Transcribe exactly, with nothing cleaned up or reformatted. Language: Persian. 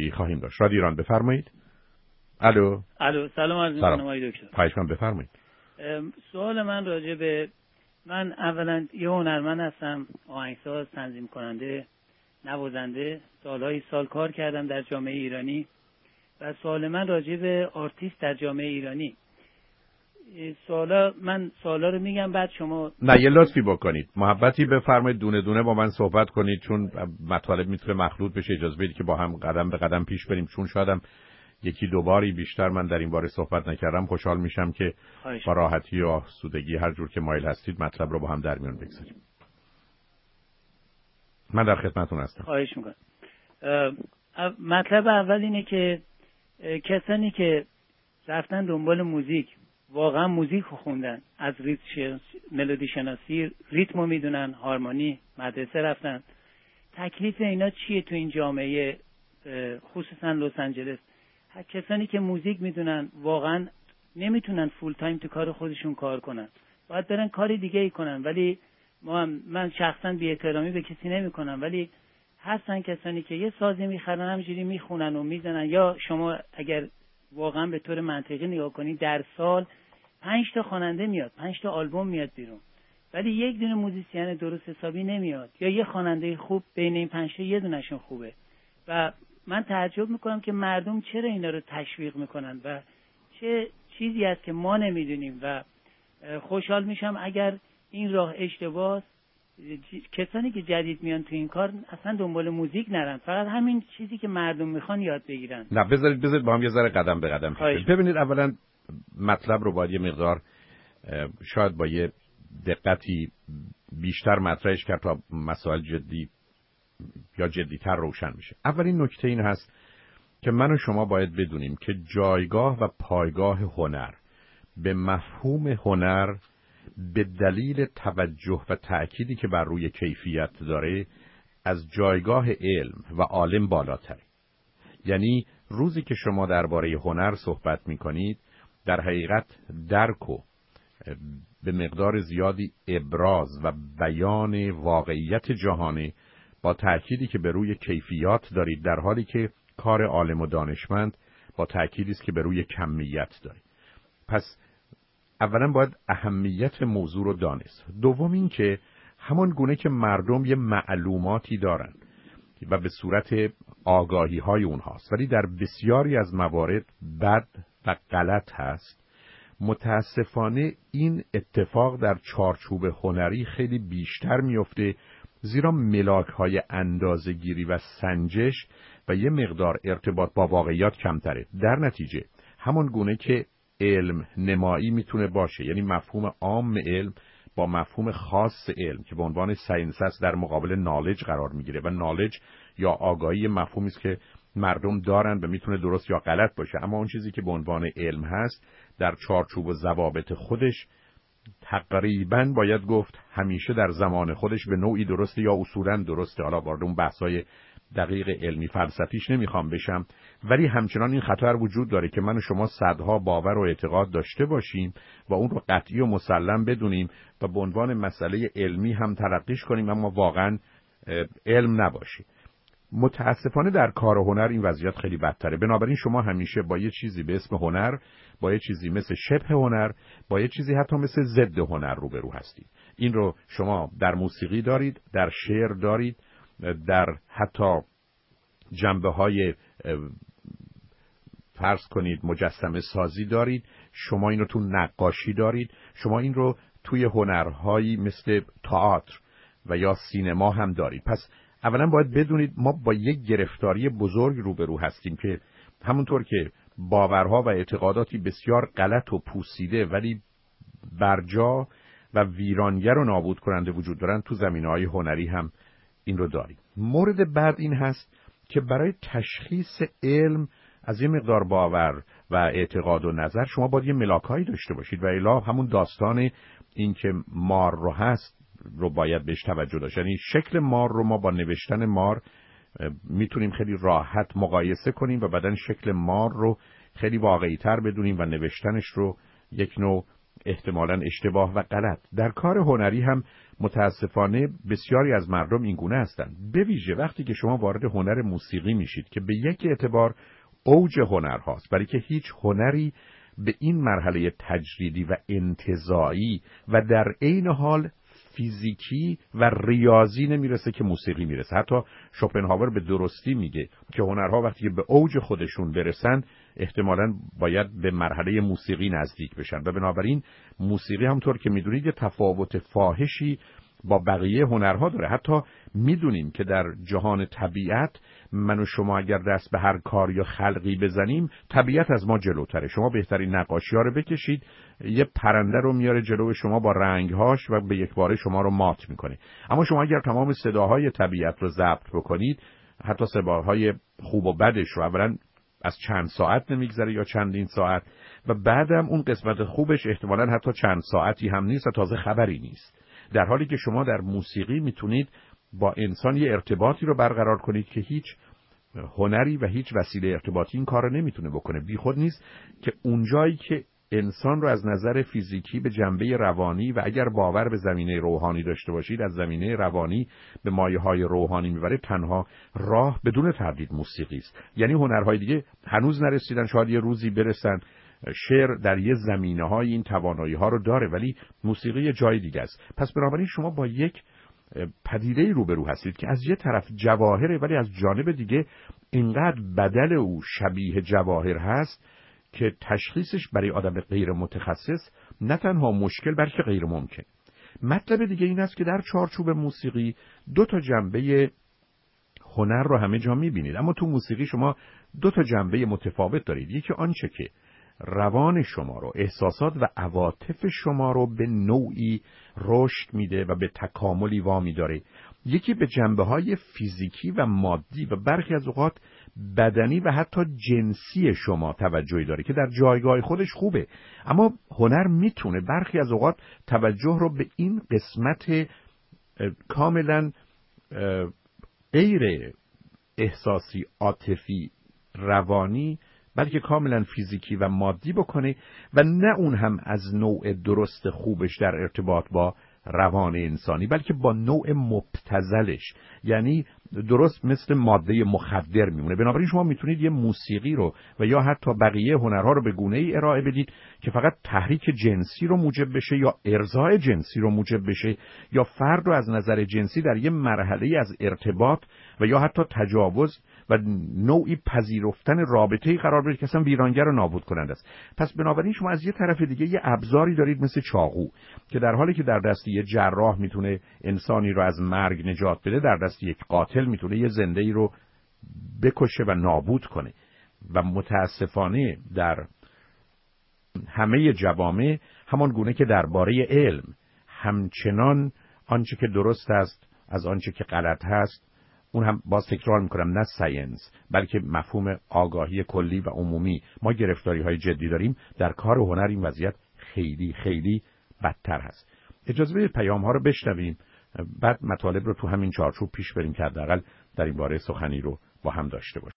خواهیم داشت. رادیو ایران بفرمایید. الو. الو سلام عرض می‌کنم آقای دکتر. خواهش می‌کنم بفرمایید. سوال من راجع به من اولا یه هنرمند هستم، آهنگساز، تنظیم کننده، نوازنده. سالهای سال کار کردم در جامعه ایرانی و سوال من راجع به آرتیست در جامعه ایرانی. سوالا من سوالا رو میگم بعد شما نه یه لطفی بکنید، محبتی بفرمایید دونه دونه با من صحبت کنید، چون مطالب میتونه مخلوط بشه. اجازه بدید که با هم قدم به قدم پیش بریم، چون شایدم یکی دو باری بیشتر من در این باره صحبت نکردم. خوشحال میشم که با راحتی و آسودگی هر جور که مایل هستید مطلب رو با هم در میون بگذاریم. من در خدمتتون هستم. خواهش میکنم. مطلب اول اینه که کسانی که رفتن دنبال موزیک، واقعا موزیک رو خوندن، از ریتم ملودی شناسی، ریتمو میدونن، هارمونی، مدرسه رفتن، تکلیف اینا چیه تو این جامعه خصوصا لس آنجلس؟ کسانی که موزیک میدونن واقعا نمیتونن فول تایم تو کار خودشون کار کنن، باید برن کاری دیگه ای کنن. ولی ما هم من شخصا بی احترامی به کسی نمیکنم، ولی هستن کسانی که یه سازی میخرن همجوری میخونن و میزنن. یا شما اگر واقعا به طور منطقی نگاه کنید در سال پنج تا خواننده میاد، پنج تا آلبوم میاد بیرون، ولی یک دونه موزیسین درست حسابی نمیاد، یا یه خواننده خوب بین این پنج تا یه دونهشون خوبه. و من تعجب میکنم که مردم چرا اینا رو تشویق میکنن و چه چیزی هست که ما نمیدونیم. و خوشحال میشم اگر این راه اشتباهه، کسانی که جدید میان تو این کار اصلا دنبال موزیک نرن، فقط همین چیزی که مردم میخوان یاد بگیرن. نه بذارید بذارید با هم یه ذره قدم به قدم پیش. ببینید اولا مطلب رو باید یه مقدار شاید با یه دقتی بیشتر مطرحش کرد تا مسائل جدی یا جدی‌تر روشن میشه. اولین نکته این هست که من و شما باید بدونیم که جایگاه و پایگاه هنر به مفهوم هنر به دلیل توجه و تأکیدی که بر روی کیفیت داره از جایگاه علم و عالم بالاتره. یعنی روزی که شما درباره هنر صحبت میکنید در حقیقت درک و به مقدار زیادی ابراز و بیان واقعیت جهانی با تأکیدی که به روی کیفیات دارید، در حالی که کار عالم و دانشمند با تأکیدی است که به روی کمیت دارید. پس اولا باید اهمیت موضوع رو دانست. دوم این که همان گونه که مردم یه معلوماتی دارن و به صورت آگاهی های اونهاست، ولی در بسیاری از موارد بد و غلط هست، متاسفانه این اتفاق در چارچوب هنری خیلی بیشتر میفته، زیرا ملاک های اندازه گیری و سنجش و یه مقدار ارتباط با واقعیات کمتره. در نتیجه همان گونه که علم نمایی میتونه باشه، یعنی مفهوم عام علم با مفهوم خاص علم که به عنوان ساینس است در مقابل نالج قرار میگیره و نالج یا آگاهی مفهومی است که مردم دارن و میتونه درست یا غلط باشه، اما اون چیزی که به عنوان علم هست در چارچوب و ضوابط خودش تقریباً باید گفت همیشه در زمان خودش به نوعی درسته یا اصولاً درسته. حالا وارد اون بحث‌های دقیق علمی فلسفیش نمیخوام بشم، ولی همچنان این خطر وجود داره که من و شما صدها باور و اعتقاد داشته باشیم و اون رو قطعی و مسلم بدونیم و به عنوان مسئله علمی هم تلقیش کنیم، اما واقعاً علم نباشه. متاسفانه در کار هنر این وضعیت خیلی بدتره. بنابراین شما همیشه با یه چیزی به اسم هنر، با یه چیزی مثل شبه هنر، با یه چیزی حتی مثل ضد هنر روبرو هستید. این رو شما در موسیقی دارید، در شعر دارید، در حتی جنبه‌های فرض کنید مجسمه سازی دارید، شما این رو تو نقاشی دارید، شما این رو توی هنرهایی مثل تئاتر و یا سینما هم دارید. پس اولا باید بدونید ما با یک گرفتاری بزرگ روبرو هستیم که همونطور که باورها و اعتقاداتی بسیار غلط و پوسیده ولی برجا و ویرانگر و نابود کننده وجود دارن، تو زمینه‌های هنری هم این رو داریم. مورد بعد این هست که برای تشخیص علم از یه مقدار باور و اعتقاد و نظر شما باید یه ملاکایی داشته باشید و الا همون داستان این که مار رو هست رو باید بهش توجه داشت. یعنی شکل مار رو ما با نوشتن مار میتونیم خیلی راحت مقایسه کنیم و بعدن شکل مار رو خیلی واقعی تر بدونیم و نوشتنش رو یک نوع احتمالاً اشتباه و غلط. در کار هنری هم متاسفانه بسیاری از مردم این گونه هستند. به ویژه وقتی که شما وارد هنر موسیقی میشید که به یک اعتبار اوج هنر هاست، برای که هیچ هنری به این مرحله تجریدی و انتزاعی و در عین حال فیزیکی و ریاضی نمیرسه که موسیقی میرسه. حتی شوپنهاور به درستی میگه که هنرها وقتی به اوج خودشون برسن احتمالاً باید به مرحله موسیقی نزدیک بشن و بنابراین موسیقی همونطور که میدونید یه تفاوت فاحشی با بقیه هنرها داره. حتی میدونیم که در جهان طبیعت من و شما اگر دست به هر کار یا خلقی بزنیم طبیعت از ما جلوتره. شما بهترین نقاشی‌ها رو بکشید، یه پرنده رو میاره جلو شما با رنگ‌هاش و به یک باره شما رو مات میکنه. اما شما اگر تمام صداهای طبیعت رو ضبط بکنید، حتی صداهای خوب و بدش رو، اولا از چند ساعت نمیگذره یا چندین ساعت و بعدم اون قسمت خوبش احتمالاً حتی چند ساعتی هم نیست و تازه خبری نیست. در حالی که شما در موسیقی میتونید با انسان یه ارتباطی رو برقرار کنید که هیچ هنری و هیچ وسیله ارتباطی این کار رو نمیتونه بکنه. بیخود نیست که اونجایی که انسان رو از نظر فیزیکی به جنبه روانی و اگر باور به زمینه روحانی داشته باشید از زمینه روانی به مایه‌های روحانی میبره، تنها راه بدون تردید موسیقی است. یعنی هنرهای دیگه هنوز نرسیدن، شاید یه روزی برسن. شعر در یه زمینه‌های این توانایی‌ها رو داره، ولی موسیقی یه جای دیگه است. پس بنابراین شما با یک پدیده‌ای روبرو هستید که از یه طرف جواهره ولی از جانب دیگه اینقدر بدل او شبیه جواهر هست که تشخیصش برای آدم غیر متخصص نه تنها مشکل بلکه غیر ممکن. مطلب دیگه این است که در چارچوب موسیقی دو تا جنبه هنر رو همه جا می‌بینید، اما تو موسیقی شما دو تا جنبه متفاوت دارید. یکی آنچه که روان شما رو، احساسات و عواطف شما رو به نوعی رشد میده و به تکاملی وامی داره. یکی به جنبه‌های فیزیکی و مادی و برخی از اوقات بدنی و حتی جنسی شما توجهی داره که در جایگاه خودش خوبه. اما هنر میتونه برخی از اوقات توجه رو به این قسمت کاملا غیر احساسی، عاطفی، روانی بلکه کاملا فیزیکی و مادی بکنه و نه اون هم از نوع درست خوبش در ارتباط با روان انسانی بلکه با نوع مبتذلش، یعنی درست مثل ماده مخدر میمونه. بنابراین شما میتونید یه موسیقی رو و یا حتی بقیه هنرها رو به گونه‌ای ارائه بدید که فقط تحریک جنسی رو موجب بشه یا ارضاء جنسی رو موجب بشه یا فرد رو از نظر جنسی در یه مرحله از ارتباط و یا حتی تجاوز و نوعی پذیرفتن رابطه‌ای قرار بده که اصلا ویرانگر و نابود کننده است. پس بنابراین شما از یه طرف دیگه یه ابزاری دارید مثل چاقو که در حالی که در دست یه جراح میتونه انسانی رو از مرگ نجات بده، در دست یک قاتل میتونه یه زنده‌ای رو بکشه و نابود کنه. و متاسفانه در همه جوامع همان گونه که درباره علم همچنان آنچه که درست است از آنچه که غلط هست، اون هم باز تکرار میکنم، نه ساینس بلکه مفهوم آگاهی کلی و عمومی، ما گرفتاری های جدی داریم. در کار هنر این وضعیت خیلی خیلی بدتر هست. اجازه بدید پیام ها رو بشنویم، بعد مطالب رو تو همین چارچوب پیش بریم که حداقل در این باره سخنی رو با هم داشته باشیم.